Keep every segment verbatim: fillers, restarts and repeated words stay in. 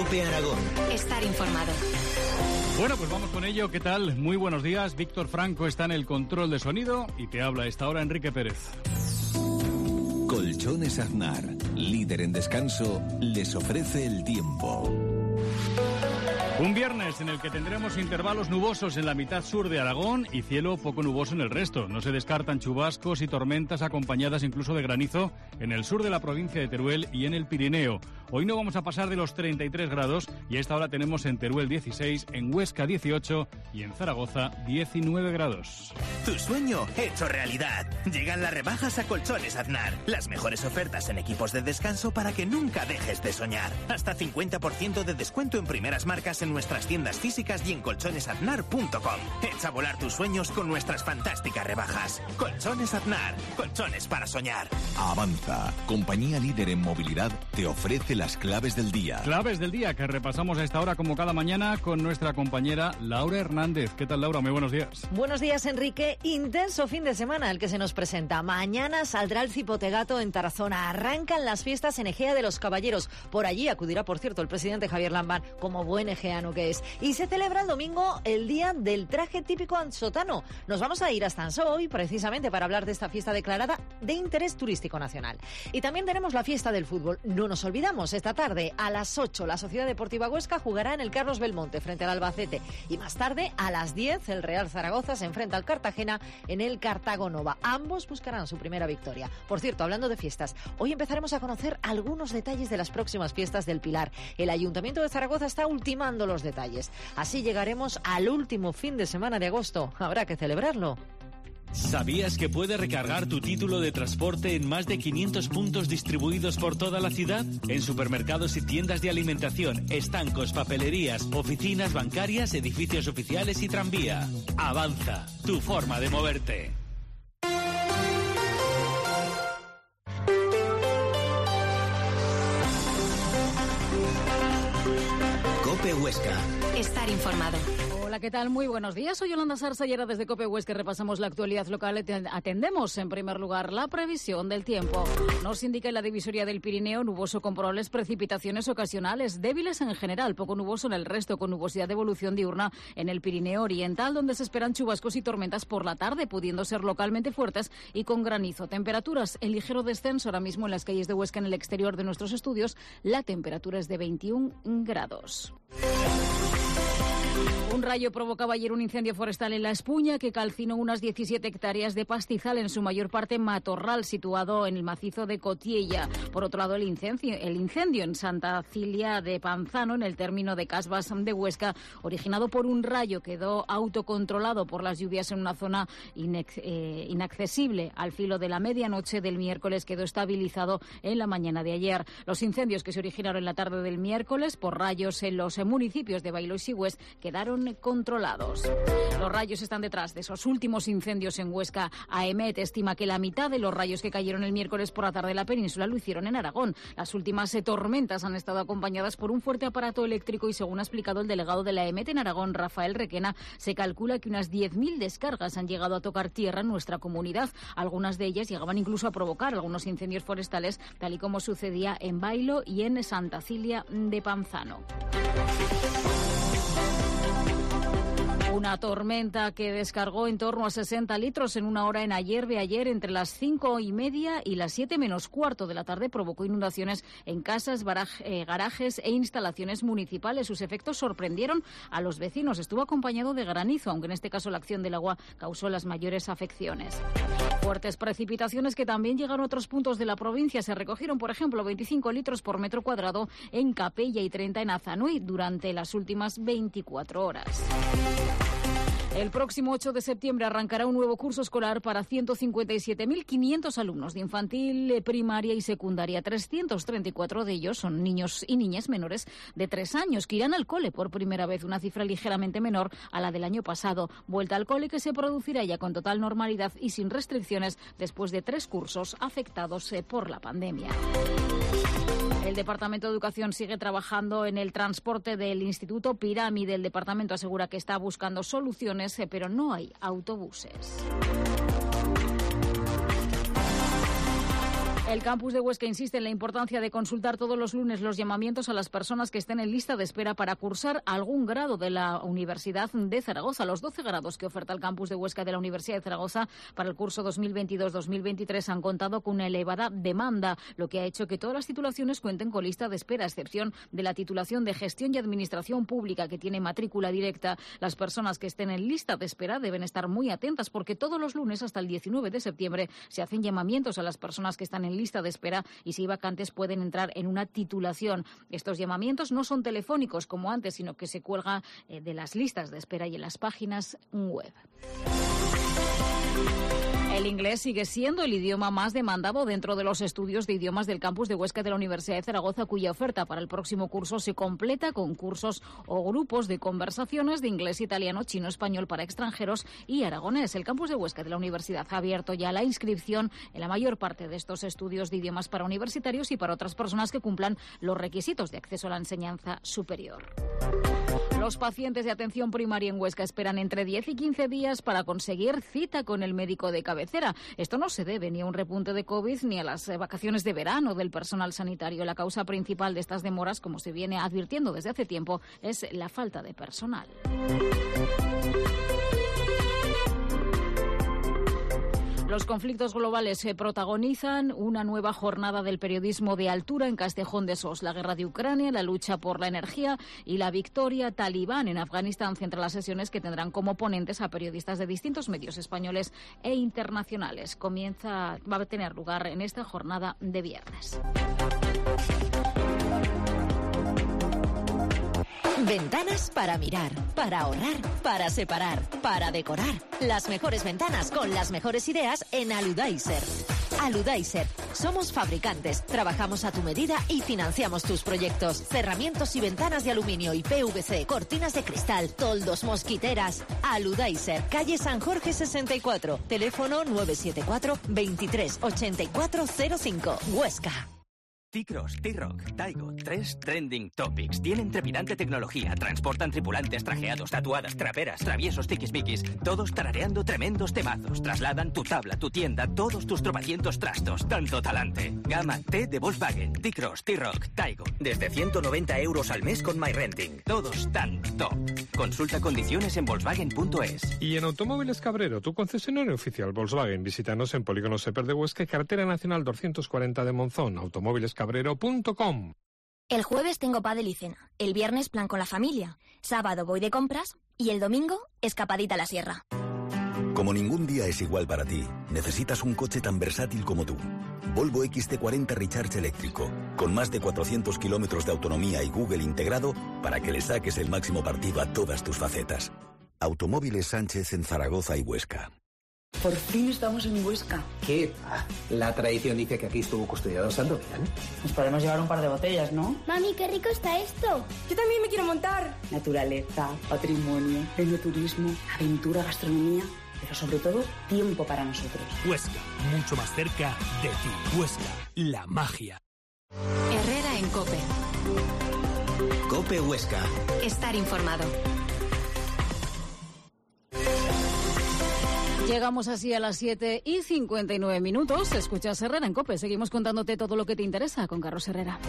COPE Aragón. Estar informado. Bueno, pues vamos con ello. ¿Qué tal? Muy buenos días. Víctor Franco está en el control de sonido y te habla a esta hora Enrique Pérez. Colchones Aznar, líder en descanso, les ofrece el tiempo. Un viernes en el que tendremos intervalos nubosos en la mitad sur de Aragón y cielo poco nuboso en el resto. No se descartan chubascos y tormentas acompañadas incluso de granizo en el sur de la provincia de Teruel y en el Pirineo. Hoy no vamos a pasar de los treinta y tres grados y a esta hora tenemos en Teruel dieciséis, en Huesca dieciocho y en Zaragoza diecinueve grados. Tu sueño hecho realidad. Llegan las rebajas a Colchones Aznar. Las mejores ofertas en equipos de descanso para que nunca dejes de soñar. Hasta cincuenta por ciento de descuento en primeras marcas en nuestras tiendas físicas y en colchones aznar punto com. Echa a volar tus sueños con nuestras fantásticas rebajas. Colchones Aznar, colchones para soñar. Avanza, compañía líder en movilidad, te ofrece las claves del día. Claves del día que repasamos a esta hora como cada mañana con nuestra compañera Laura Hernández. ¿Qué tal, Laura? Muy buenos días. Buenos días, Enrique. Intenso fin de semana el que se nos presenta. Mañana saldrá el Cipotegato en Tarazona. Arrancan las fiestas en Egea de los Caballeros. Por allí acudirá, por cierto, el presidente Javier Lambán, como buen egeano que es. Y se celebra el domingo el día del traje típico ansotano. Nos vamos a ir hasta Ansó hoy precisamente para hablar de esta fiesta declarada de interés turístico nacional. Y también tenemos la fiesta del fútbol. No nos olvidamos, esta tarde a las ocho la Sociedad Deportiva Huesca jugará en el Carlos Belmonte frente al Albacete. Y más tarde a las diez el Real Zaragoza se enfrenta al Cartagena en el Cartago Nova. Ambos buscarán su primera victoria. Por cierto, hablando de fiestas, hoy empezaremos a conocer algunos detalles de las próximas fiestas del Pilar. El Ayuntamiento de Zaragoza está ultimando los detalles. Así llegaremos al último fin de semana de agosto. Habrá que celebrarlo. ¿Sabías que puedes recargar tu título de transporte en más de quinientos puntos distribuidos por toda la ciudad? En supermercados y tiendas de alimentación, estancos, papelerías, oficinas bancarias, edificios oficiales y tranvía. Avanza, tu forma de moverte. COPE Huesca. Estar informado. Hola, ¿qué tal? Muy buenos días. Soy Yolanda Sarsa y ahora desde COPE Huesca repasamos la actualidad local. Atendemos, en primer lugar, la previsión del tiempo. Nos indica en la divisoria del Pirineo nuboso con probables precipitaciones ocasionales, débiles en general, poco nuboso en el resto, con nubosidad de evolución diurna en el Pirineo Oriental, donde se esperan chubascos y tormentas por la tarde, pudiendo ser localmente fuertes y con granizo. Temperaturas en ligero descenso ahora mismo en las calles de Huesca, en el exterior de nuestros estudios. La temperatura es de veintiún grados. Un rayo provocaba ayer un incendio forestal en La Espuña que calcinó unas diecisiete hectáreas de pastizal, en su mayor parte matorral, situado en el macizo de Cotiella. Por otro lado, el incendio, el incendio en Santa Cilia de Panzano, en el término de Casbas de Huesca, originado por un rayo, quedó autocontrolado por las lluvias en una zona inex, eh, inaccesible. Al filo de la medianoche del miércoles quedó estabilizado en la mañana de ayer. Los incendios que se originaron en la tarde del miércoles por rayos en los municipios de Bailo y Sigüés quedaron controlados. Los rayos están detrás de esos últimos incendios en Huesca. AEMET estima que la mitad de los rayos que cayeron el miércoles por la tarde en la península lo hicieron en Aragón. Las últimas eh, tormentas han estado acompañadas por un fuerte aparato eléctrico y, según ha explicado el delegado de la AEMET en Aragón, Rafael Requena, se calcula que unas diez mil descargas han llegado a tocar tierra en nuestra comunidad. Algunas de ellas llegaban incluso a provocar algunos incendios forestales, tal y como sucedía en Bailo y en Santa Cilia de Panzano. Una tormenta que descargó en torno a sesenta litros en una hora en Ayerbe ayer entre las cinco y media y las siete menos cuarto de la tarde provocó inundaciones en casas, baraj, eh, garajes e instalaciones municipales. Sus efectos sorprendieron a los vecinos. Estuvo acompañado de granizo, aunque en este caso la acción del agua causó las mayores afecciones. Fuertes precipitaciones que también llegaron a otros puntos de la provincia. Se recogieron, por ejemplo, veinticinco litros por metro cuadrado en Capella y treinta en Azanui durante las últimas veinticuatro horas. El próximo ocho de septiembre arrancará un nuevo curso escolar para ciento cincuenta y siete mil quinientos alumnos de infantil, primaria y secundaria. trescientos treinta y cuatro de ellos son niños y niñas menores de tres años que irán al cole por primera vez, una cifra ligeramente menor a la del año pasado. Vuelta al cole que se producirá ya con total normalidad y sin restricciones después de tres cursos afectados por la pandemia. El Departamento de Educación sigue trabajando en el transporte del Instituto Pirámide. El departamento asegura que está buscando soluciones, pero no hay autobuses. El campus de Huesca insiste en la importancia de consultar todos los lunes los llamamientos a las personas que estén en lista de espera para cursar algún grado de la Universidad de Zaragoza. Los doce grados que oferta el campus de Huesca de la Universidad de Zaragoza para el curso dos mil veintidós dos mil veintitrés han contado con una elevada demanda, lo que ha hecho que todas las titulaciones cuenten con lista de espera, a excepción de la titulación de Gestión y Administración Pública, que tiene matrícula directa. Las personas que estén en lista de espera deben estar muy atentas, porque todos los lunes hasta el diecinueve de septiembre se hacen llamamientos a las personas que están en lista de espera y si hay vacantes pueden entrar en una titulación. Estos llamamientos no son telefónicos como antes, sino que se cuelga eh, de las listas de espera y en las páginas web. El inglés sigue siendo el idioma más demandado dentro de los estudios de idiomas del campus de Huesca de la Universidad de Zaragoza, cuya oferta para el próximo curso se completa con cursos o grupos de conversaciones de inglés, italiano, chino, español para extranjeros y aragonés. El campus de Huesca de la Universidad ha abierto ya la inscripción en la mayor parte de estos estudios de idiomas para universitarios y para otras personas que cumplan los requisitos de acceso a la enseñanza superior. Los pacientes de atención primaria en Huesca esperan entre diez y quince días para conseguir cita con el médico de cabecera. Esto no se debe ni a un repunte de COVID ni a las vacaciones de verano del personal sanitario. La causa principal de estas demoras, como se viene advirtiendo desde hace tiempo, es la falta de personal. Los conflictos globales se protagonizan una nueva jornada del periodismo de altura en Castejón de Sos. La guerra de Ucrania, la lucha por la energía y la victoria talibán en Afganistán centran las sesiones que tendrán como ponentes a periodistas de distintos medios españoles e internacionales. Comienza, va a tener lugar en esta jornada de viernes. Ventanas para mirar, para ahorrar, para separar, para decorar. Las mejores ventanas con las mejores ideas en Aludaiser. Aludaiser. Somos fabricantes, trabajamos a tu medida y financiamos tus proyectos. Cerramientos y ventanas de aluminio y P V C, cortinas de cristal, toldos, mosquiteras. Aludaiser, calle San Jorge sesenta y cuatro. Teléfono nueve siete cuatro, veintitrés, ochenta y cuatro cero cinco. Huesca. T-Cross, T-Rock, Taigo, tres trending topics. Tienen trepidante tecnología, transportan tripulantes trajeados, tatuadas, traperas, traviesos, tiquismiquis, todos tarareando tremendos temazos. Trasladan tu tabla, tu tienda, todos tus tropecientos trastos, tanto talante. Gama T de Volkswagen, T-Cross, T-Rock, Taigo. Desde ciento noventa euros al mes con MyRenting. Todos tan top. Consulta condiciones en Volkswagen punto es. Y en Automóviles Cabrero, tu concesionario oficial Volkswagen. Visítanos en Polígono Seper de Huesca y Carretera Nacional doscientos cuarenta de Monzón. Automóviles cabrero punto com. El jueves tengo pádel y cena, el viernes plan con la familia, sábado voy de compras y el domingo escapadita a la sierra. Como ningún día es igual para ti, necesitas un coche tan versátil como tú. Volvo X C cuarenta Recharge eléctrico, con más de cuatrocientos kilómetros de autonomía y Google integrado para que le saques el máximo partido a todas tus facetas. Automóviles Sánchez en Zaragoza y Huesca. Por fin estamos en Huesca. ¿Qué? Ah, la tradición dice que aquí estuvo custodiado Sandokan. Nos podemos llevar un par de botellas, ¿no? Mami, qué rico está esto. Yo también me quiero montar. Naturaleza, patrimonio, enoturismo, aventura, gastronomía, pero sobre todo tiempo para nosotros. Huesca, mucho más cerca de ti. Huesca, la magia. Herrera en COPE. COPE Huesca. Estar informado. Llegamos así a las siete y cincuenta y nueve minutos. Escuchas Herrera en COPE. Seguimos contándote todo lo que te interesa con Carlos Herrera.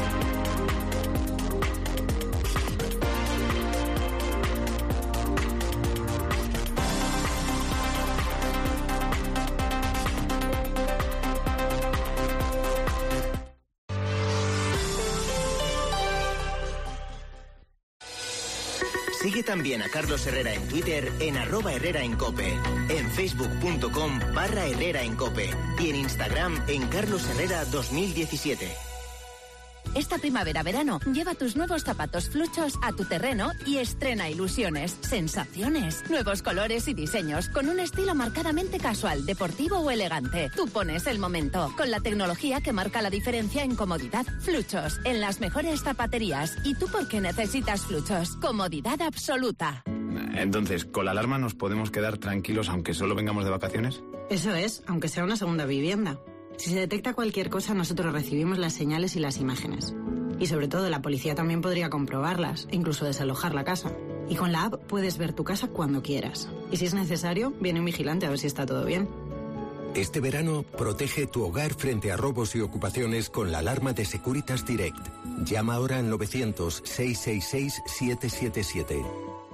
Sigue también a Carlos Herrera en Twitter en arroba Herrera en Cope, en facebook punto com barra Herrera en Cope y en Instagram en Carlos Herrera dos mil diecisiete. Esta primavera-verano, lleva tus nuevos zapatos fluchos a tu terreno y estrena ilusiones, sensaciones, nuevos colores y diseños, con un estilo marcadamente casual, deportivo o elegante. Tú pones el momento, con la tecnología que marca la diferencia en comodidad. Fluchos, en las mejores zapaterías. ¿Y tú por qué necesitas fluchos? Comodidad absoluta. Entonces, ¿con la alarma nos podemos quedar tranquilos aunque solo vengamos de vacaciones? Eso es, aunque sea una segunda vivienda. Si se detecta cualquier cosa, nosotros recibimos las señales y las imágenes. Y sobre todo, la policía también podría comprobarlas e incluso desalojar la casa. Y con la app puedes ver tu casa cuando quieras. Y si es necesario, viene un vigilante a ver si está todo bien. Este verano, protege tu hogar frente a robos y ocupaciones con la alarma de Securitas Direct. Llama ahora al novecientos, seiscientos sesenta y seis, setecientos setenta y siete.